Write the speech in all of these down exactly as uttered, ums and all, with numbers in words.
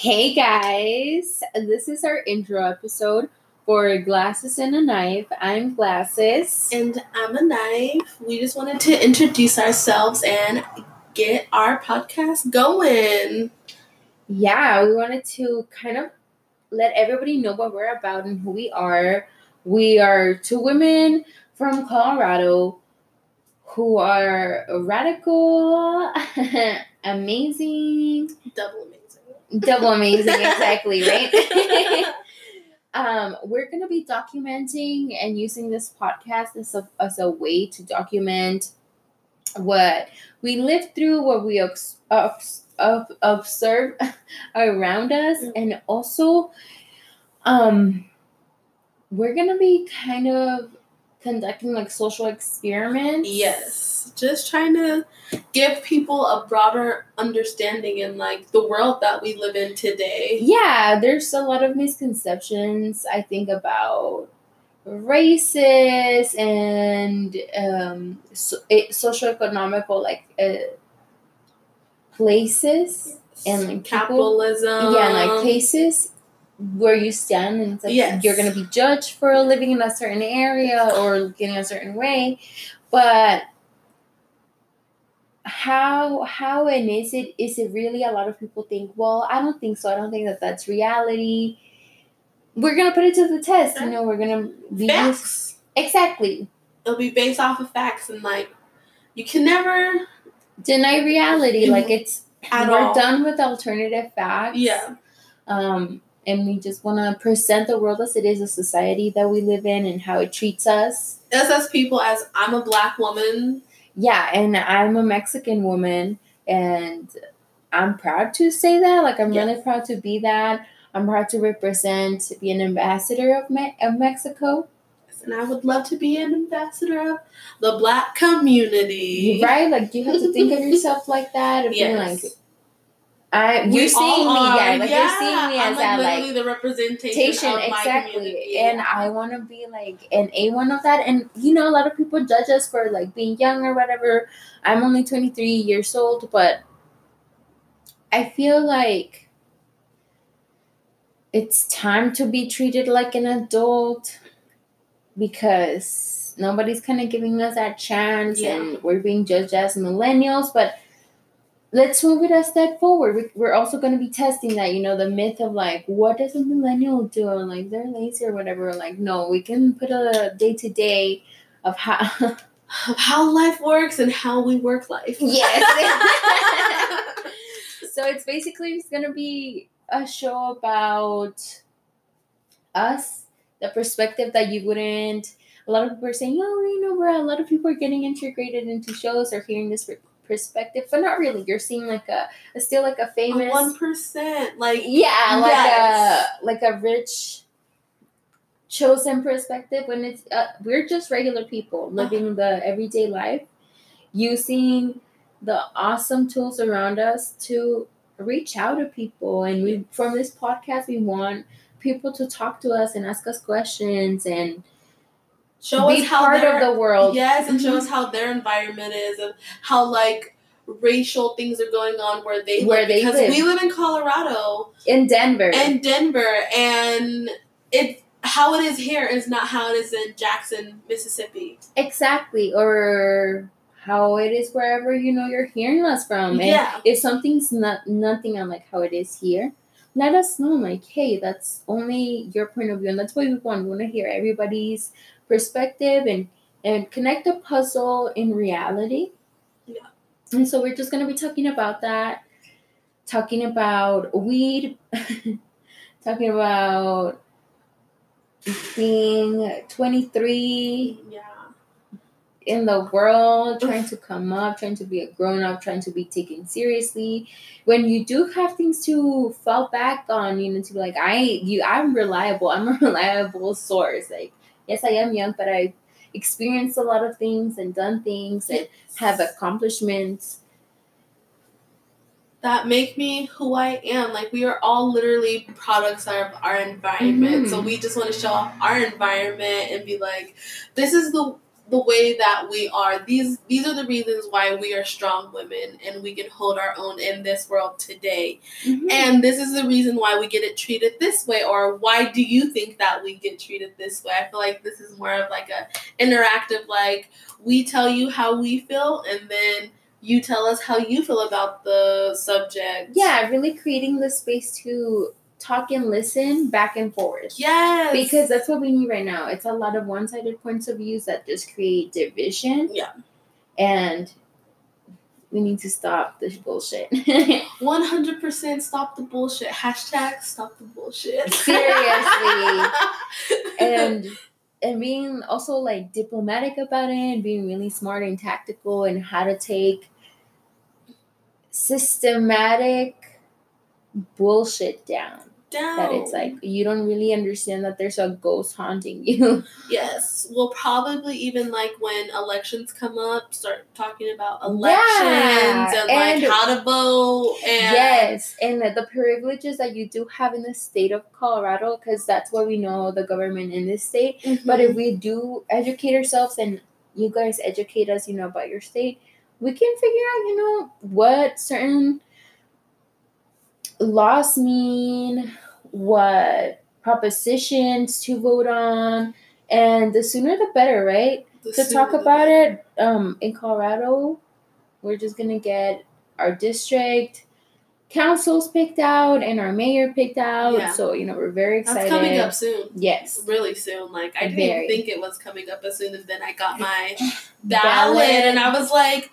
Hey guys, this is our intro episode for Glasses and a Knife. I'm Glasses. And I'm a Knife. We just wanted to introduce ourselves and get our podcast going. Yeah, we wanted to kind of let everybody know what we're about and who we are. We are two women from Colorado who are radical, amazing, Double amazing. double amazing, exactly, right? Um, we're going to be documenting and using this podcast as a, as a way to document what we lived through, what we obs- obs- ob- observe around us, Mm. and also um, we're going to be kind of conducting like social experiments. Yes. Just trying to give people a broader understanding in like the world that we live in today. Yeah, there's a lot of misconceptions, I think, about races and um, so, it, socioeconomical like uh, places and like people, capitalism. yeah, and like places where you stand, and it's like Yes. you're gonna be judged for living in a certain area or looking a certain way, but how how and is it is it really? A lot of people think, well, I don't think so. I don't think that that's reality. We're gonna put it to the test. You know, we're gonna be Facts. exactly. It'll be based off of facts, and like you can never deny reality. Like it's At we're all. done with alternative facts. Yeah. Um, and we just want to present the world as it is, a society that we live in, and how it treats us. Us as people, as I'm a black woman. Yeah, and I'm a Mexican woman, and I'm proud to say that. Like, I'm Yes. really proud to be that. I'm proud to represent, be an ambassador of, Me- of Mexico. And I would love to be an ambassador of the black community. Right? Like, you have to think of yourself like that. Of being Yes. like, I, We you're seeing me, all yeah, are. like Yeah, you're seeing me I'm as like that, literally like, the representation Representation, of my exactly, community. and I want to be like an A one of that. And you know, a lot of people judge us for like being young or whatever. I'm only twenty-three years old, but I feel like it's time to be treated like an adult, because nobody's kind of giving us that chance, Yeah. and we're being judged as millennials. But let's move it a step forward. We- We're also going to be testing that, you know, the myth of like, what does a millennial do? And like, they're lazy or whatever. Like, no, we can put a day to day of how. Of how life works and how we work life. Yes. So it's basically just going to be a show about us, the perspective that you wouldn't. A lot of people are saying, oh, you know, where a lot of people are getting integrated into shows or hearing this perspective, but not really. You're seeing like a, a still like a famous one percent, like yeah, like yes. a like a rich chosen perspective, when it's uh, we're just regular people living uh-huh. the everyday life, using the awesome tools around us to reach out to people. And we from this podcast, we want people to talk to us and ask us questions and show be us how part of the world. Yes, and show us how their environment is and how like racial things are going on where they where live. they because live. we live in Colorado, in Denver, in Denver, and it how it is here is not how it is in Jackson, Mississippi. Exactly, or how it is wherever you know you're hearing us from. And yeah. if something's not nothing unlike how it is here, let us know. Like, hey, that's only your point of view, and that's what we want. We want to hear everybody's perspective and and connect the puzzle in reality. Yeah. And so we're just gonna be talking about that, talking about weed, talking about being twenty-three. Yeah. In the world, trying to come up, trying to be a grown-up, trying to be taken seriously. When you do have things to fall back on, you know, to be like, I, you, I'm reliable. I'm a reliable source. Like, yes, I am young, but I've experienced a lot of things and done things and have accomplishments that make me who I am. Like, we are all literally products of our environment. Mm-hmm. So we just want to show off our environment and be like, this is the the way that we are. These these are the reasons why we are strong women and we can hold our own in this world today. Mm-hmm. And this is the reason why we get it treated this way, or why do you think that we get treated this way? I feel like this is more of like a interactive, like we tell you how we feel and then you tell us how you feel about the subject. Yeah, really creating the space to talk and listen back and forth. Yes. Because that's what we need right now. It's a lot of one-sided points of views that just create division. Yeah. And we need to stop this bullshit. one hundred percent stop the bullshit. Hashtag stop the bullshit. Seriously. and and being also like diplomatic about it and being really smart and tactical and how to take systematic bullshit down. Down. That it's like you don't really understand that there's a ghost haunting you. Yes. We'll probably even like when elections come up, start talking about elections yeah. and, and like how to vote. And yes. And the privileges that you do have in the state of Colorado, because that's what we know the government in this state. Mm-hmm. But if we do educate ourselves and you guys educate us, you know, about your state, we can figure out, you know, what certain laws mean, what propositions to vote on, and the sooner the better, right? The to talk about it, um, in Colorado, we're just gonna get our district councils picked out and our mayor picked out. Yeah. So, you know, we're very excited. That's coming up soon. Yes. Really soon. Like, I didn't even think it was coming up as soon as then I got my ballot, ballot and I was like,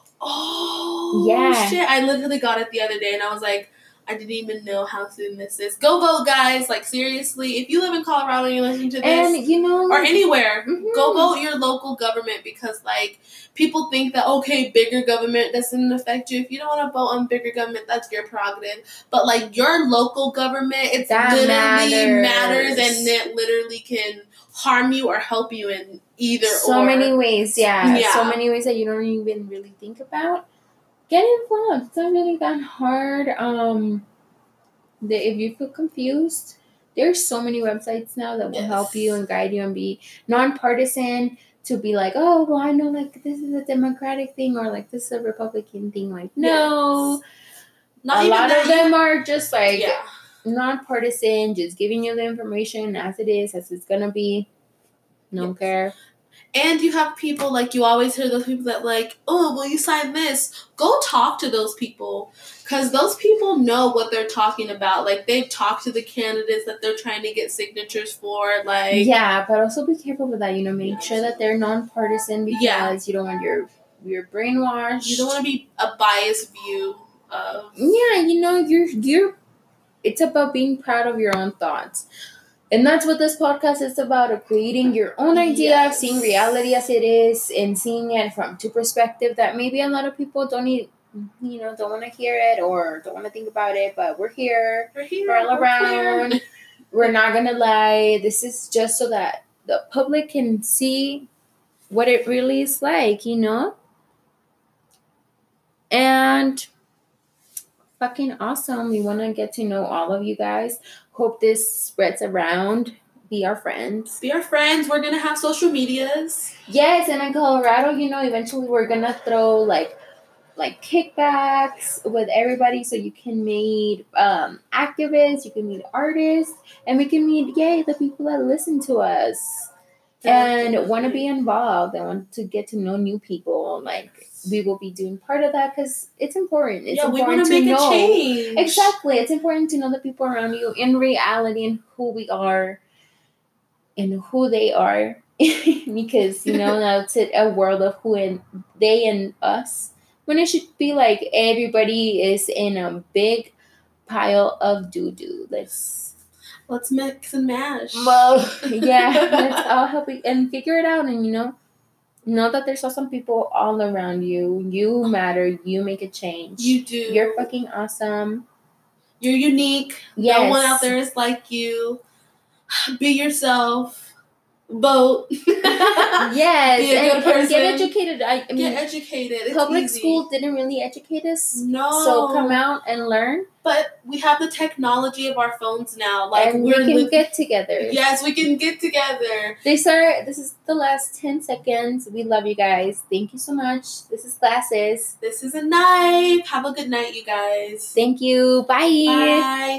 oh, yeah. Shit. I literally got it the other day and I was like, I didn't even know how soon this is. Go vote, guys. Like, seriously. If you live in Colorado and you're listening to this. And, you know. Or anywhere. Mm-hmm. Go vote your local government because, like, people think that, okay, bigger government doesn't affect you. If you don't want to vote on bigger government, that's your prerogative. But, like, your local government, it literally matters. matters and it literally can harm you or help you in either so or. So many ways, yeah. yeah. So many ways that you don't even really think about. Get involved. It's not really that hard. Um, the, if you feel confused, there's so many websites now that will yes. help you and guide you and be nonpartisan to be like, oh, well, I know like this is a Democratic thing or like this is a Republican thing. Like, no. Yes. Not a lot of them are just like yeah. nonpartisan, just giving you the information as it is, as it's going to be. No yes. care. And you have people, like, you always hear those people that, like, oh, will you sign this? Go talk to those people. Because those people know what they're talking about. Like, they've talked to the candidates that they're trying to get signatures for. Like, yeah, but also be careful with that. You know, make sure that they're nonpartisan because yeah. you don't want your, your brainwashed. You don't want to be a biased view of. Yeah, you know, you're you're. it's about being proud of your own thoughts. And that's what this podcast is about, of creating your own idea, yes. seeing reality as it is, and seeing it from two perspectives that maybe a lot of people don't need, you know, don't want to hear it or don't want to think about it, but we're here. We're here. We're all around. We're, we're not going to lie. This is just so that the public can see what it really is like, you know? And fucking awesome. We want to get to know all of you guys. Hope this spreads around. Be our friends. Be our friends. We're going to have social medias. Yes, and in Colorado, you know, eventually we're going to throw, like, like kickbacks with everybody so you can meet um, activists, you can meet artists, and we can meet, yay, the people that listen to us. Definitely. And want to be involved and want to get to know new people. Like, we will be doing part of that because it's important. It's yeah, important we want to make know. a change. Exactly. It's important to know the people around you in reality and who we are and who they are. Because, you know, now it's a world of who and they and us. When it should be like everybody is in a big pile of doo-doo. Let's... Let's mix and mash. Well, yeah. Let's all help you and figure it out and, you know, know that there's awesome people all around you. You matter. You make a change. You do. You're fucking awesome. You're unique. Yes. No one out there is like you. Be yourself. vote. Yes, Be a and, good person. and get educated. I, I mean, Get educated. It's public easy. school didn't really educate us. No. So come out and learn. But we have the technology of our phones now. Like and we're we can li- get together. Yes, we can get together. These are, this is the last ten seconds. We love you guys. Thank you so much. This is Glasses. This is a knife. Have a good night, you guys. Thank you. Bye. Bye.